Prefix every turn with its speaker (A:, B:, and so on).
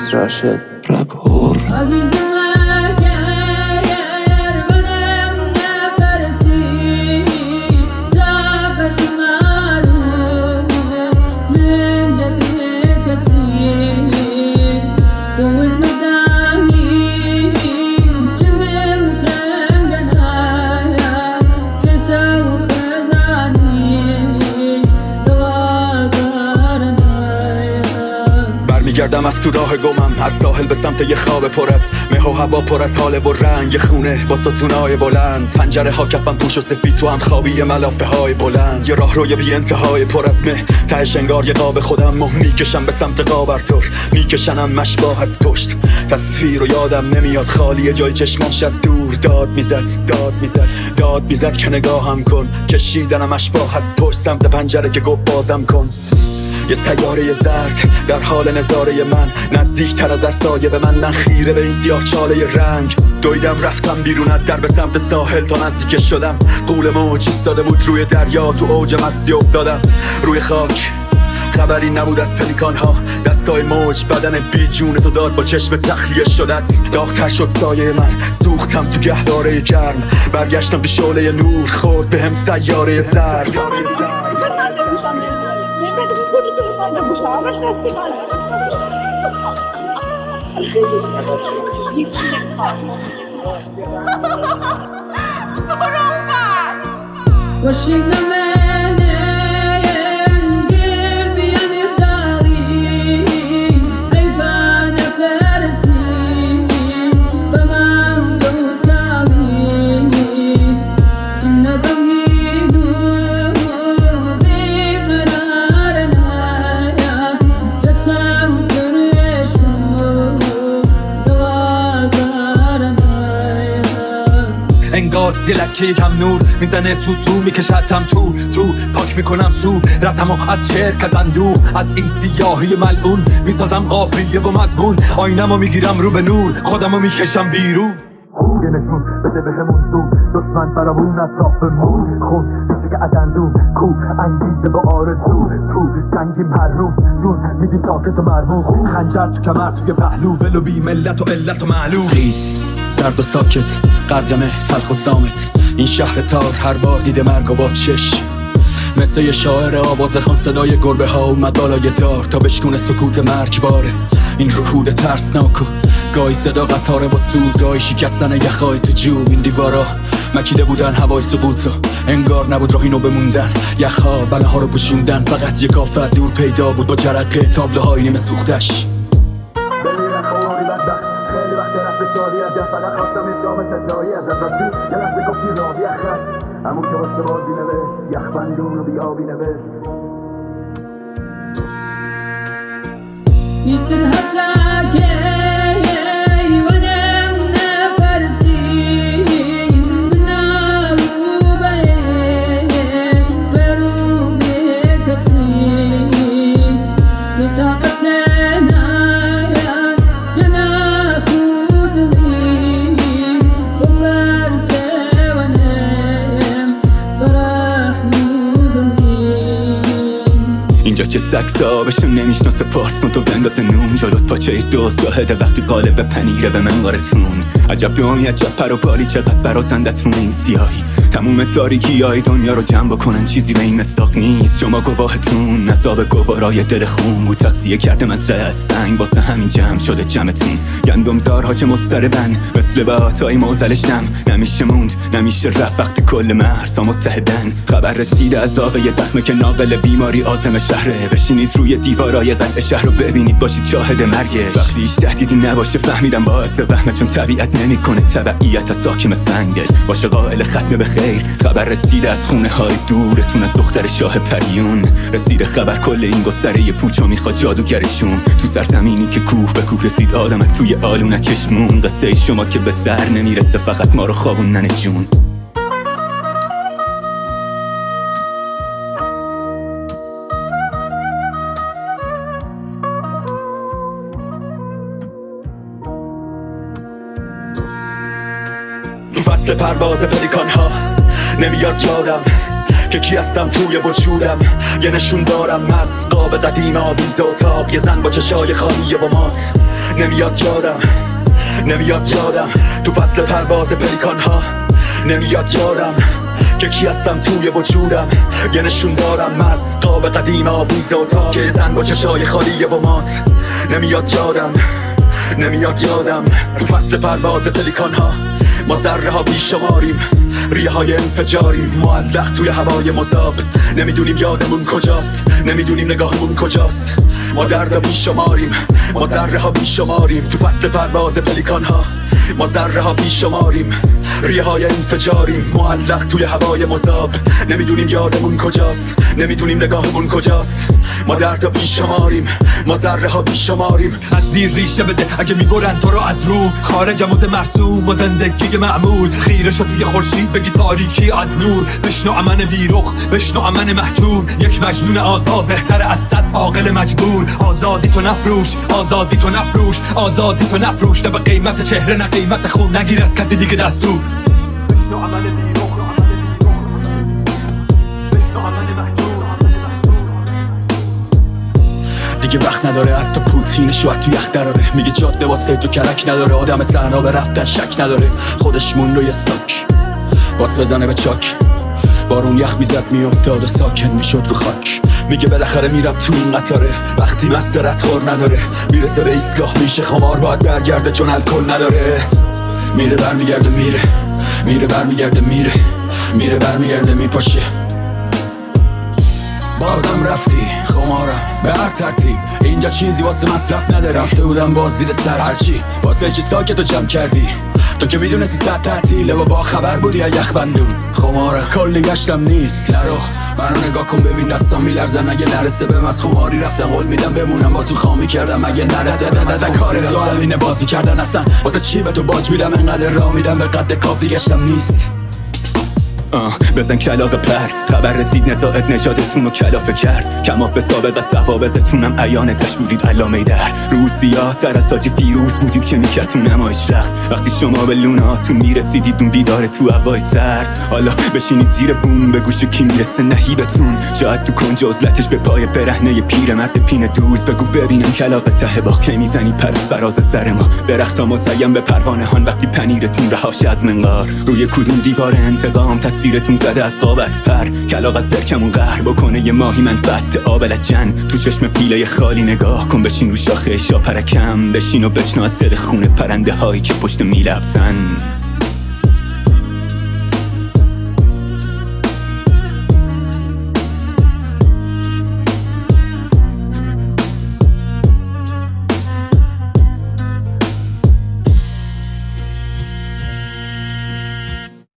A: عزیز راشد رپور
B: گردم از تو راه گمم، از ساحل به سمت یه خواب پر از مه و هوا، پر از حاله و رنگ خونه با ستونای بلند. پنجره ها کفم پوش و سفید، تو هم خوابی ملافه های بلند. یه راه روی بی انتهای پر از مه، تهش انگار یه قاب خودم و میکشم به سمت قابرتور. میکشنم مشباه از پشت، تصویر و یادم نمیاد خالیه جای چشماش از دور. داد میزد که نگاهم کن، کشیدنم اشباه از پشت سمت پنجره که گفت بازم کن. یه سیاره زرد در حال نظاره من، نزدیک تر از سایه به من، خیره به این سیاه چاله رنگ. دویدم رفتم بیرونت در به سمت ساحل، تا نزدیک شدم قول موج ایستاده بود روی دریا. تو اوج مستی افتادم روی خاک، خبری نبود از پلیکان ها. دستای موج بدن بی جون تو داد با چشم تخلیه شدت. داغ‌تر شد سایه من، سوختم تو گهواره گرم. برگشتم به شعله نور، خورد بهم سیاره زرد.
C: انگار دلکه یکم نور میزنه، سوسو میکشتم تو پاک میکنم سو رتمو از چرک از اندوه. از این سیاهی ملعون میسازم قافیه و مضمون. آینمو میگیرم رو به نور، خودمو میکشم بیرون. یه نشون بده بهمون زود، دشمن برامون اطرافمون. خون میشه که از اندون کو انگیزه با آرزو. تو جنگیم هر روز، جون میدیم ساکت و مرموز. خنجر تو کمر توی پهلو، ولو بی ملت و علت و معلوم.
B: خیز سرد و ساکت، قدمه تلخ و سامت. این شهر تار هر بار دیده مرگ و با چش. مثل یه شاعر آوازه خان، صدای گربه ها اومد بالای دار تا بشکونه سکوت مرگباره. این رکود ترسناک و گاهی صدا قطاره با سود، گاهی شکستن یخای تو جو. این دیوارا مکیده بودن هوای سقوطو، انگار نبود راهی نو بموندن. یخها بله ها رو پوشوندن، فقط یک آفت دور پیدا بود با جرقه تابلوهای نیمه سوختش.
D: فقط خواستم این جام تجایی از رفتی، یه لحظه گفتی راوی اخر همون که واسه بازی نوشت، یخبندون و بیابی نوشت.
E: یکن حتی که ایوانم نفرسیم بنارو بایش برو بکسیم بطاقتنا یا جنا خودمی بمرسه ونم برحمودمی.
C: اینجا که سگ صاحبشون نمیشناسه، پارس کن تو بنداز نون. جلوت پاچه دوست شاهده وقتی قالب پنیره به منقارتون. عجب دامی عجب پر و پالی، چقدر برازندتون این سیاهی. تموم تاریکی های دنیا رو جمع بکنن، چیزی به این مصداق نیست. شما گواهتون، نصاب گوارای دل خون بود. تغذیه کرده مزرعه از سنگ، واسه همین جمع شده جمعتون. گندمزارها که مضطربن، مثل بهاتای موزلشم. نمیشه موند، نمیشه رفت وقتی کل مرزها متحدن. خبر رسیده از آقای دخمه که ناقل بیماری عازم شهره. بشینید روی دیوارای قلعه شهر رو ببینید، باشید شاهد مرگش. وقتی هیچ تهدیدی نباشه فهمیدم باعث وهمه، چون طبیعت نمیکنه تبعیت از ساکم سنگل. باشه قائل ختم به خیر، خبر رسیده از خونه های دورتون، از دختر شاه پریون. رسیده خبر کل این گستره پوچو میخواد جادوگرشون. تو سرزمینی که کوه به کوه رسید آدمک توی آلونکش مون. قصه شما که به سر نمیرسه، فقط ما رو خوابوندن جون.
B: فصل پرواز پلیکان ها نمیاد یادم، که کی هستم توی وجودم. یه نشون دارم از قاب قدیم آویز اتاق، یه زن با چشای خالی و مات. نمیاد یادم تو فصل پرواز پلیکان ها. نمیاد یادم که کی هستم توی وجودم. یه نشون دارم از قاب قدیم آویز اتاق، که زن با چشای خالی و مات. نمیاد یادم تو فصل پرواز پلیکان ها. ما ذره ها بیشماریم، ریه های انفجاریم، معلق توی هوای مذاب. نمیدونیم یادمون کجاست، نمیدونیم نگاهمون کجاست. ما درد بیشماریم، ما ذره ها بیشماریم تو فصل پرواز پلیکان ها. ما ذره ها بیشماریم، ریه های انفجاریم، معلق توی هوای مذاب. نمیدونیم یادمون کجاست، نمیدونیم نگاهمون کجاست. ما درد بیشماریم، ما ذره ها بیشماریم.
F: از زیر ریشه بده اگه میبرن تو رو از رو، خارج مد مرسوم و زندگی معمول. خیره شد توی خورشید بگی تاریکی از نور. بشنو امن بیرخ، بشنو امن محجور. یک مجنون آزاد بهتر از 100 عاقل مجبور. آزادی تو نفروش، آزادی تو نفروش، آزادی تو نفروش. نه به قیمت چهره نه قیمت خون، نگیر از کسی دیگه دستور. بشنو امن بیرخ، بشنو امن محجور.
B: دیگه وقت نداره حتی پوتینش رو تو یخ دراره. میگه جاده واسه تو کرک نداره، آدم تنها به رفتن شک نداره. خودش مون روی ساک باس بزنه به چاک، بارون یخ میزد میافتاد و ساکن میشد رو خاک. میگه بالاخره میرم تو این قطاره، وقتی مست ردخور نداره. میرسه به ایستگاه میشه خمار، باید برگرده چون الکل نداره. میره برمیگرده میره برمیگرده میره برمیگرده میپاشه. بازم رفتی خمارم به هر ترتیب، اینجا چیزی واسه مصرف نداره. رفته بودم باز زیر سر هرچی، واسه چی ساکتو جمع کردی؟ تو که میدونستی 100 تعطیله و با خبر بودی از یخبندون. خمارم کلی گشتم نیست، نرو منو نگاه کن ببین دستام میلرزن. اگه نرسه بهم از خماری رفتم، قول میدم بمونم با تو خامی کردم. اگه نرسه کار تو همینه بازی کردن اصلا. واسه چی به تو باج میدم انقدر راه میدم، به قد کافی گشتم نیست.
C: بزن کلاغ پر، خبر رسید نزاعت نژادتون رو کلافه کرد. کماف سابقه سوابقتونم عیانتش بودید علامه در. روسیا تر از حاجی فیروز بودید که میکرد تو نمایش رقص. وقتی شما به لوناتون میرسیدید اون بیداره تو هوای سرد. حالا بشینید زیر بوم به گوش کی میرسه نهیبتون. شاید تو کنج عزلتش به پای برهنه پیرمرد پین دوز. بگو ببینم کلاغ ته باغ که میزنی پر از فراز سر ما. درختا مزیم به پروانه هان وقتی پنیرتون رهاشه از منقار. روی کدوم دیوار انتقام تصویرتون زده از قابت پر. کلاغ از برکمون قهر بکنه یه ماهی منفعت آبلجن. تو چشم پیله خالی نگاه کن، بشین رو شاخه شاپرکم. بشین و بشنو از دل خونه پرنده هایی که پشت میلبزن.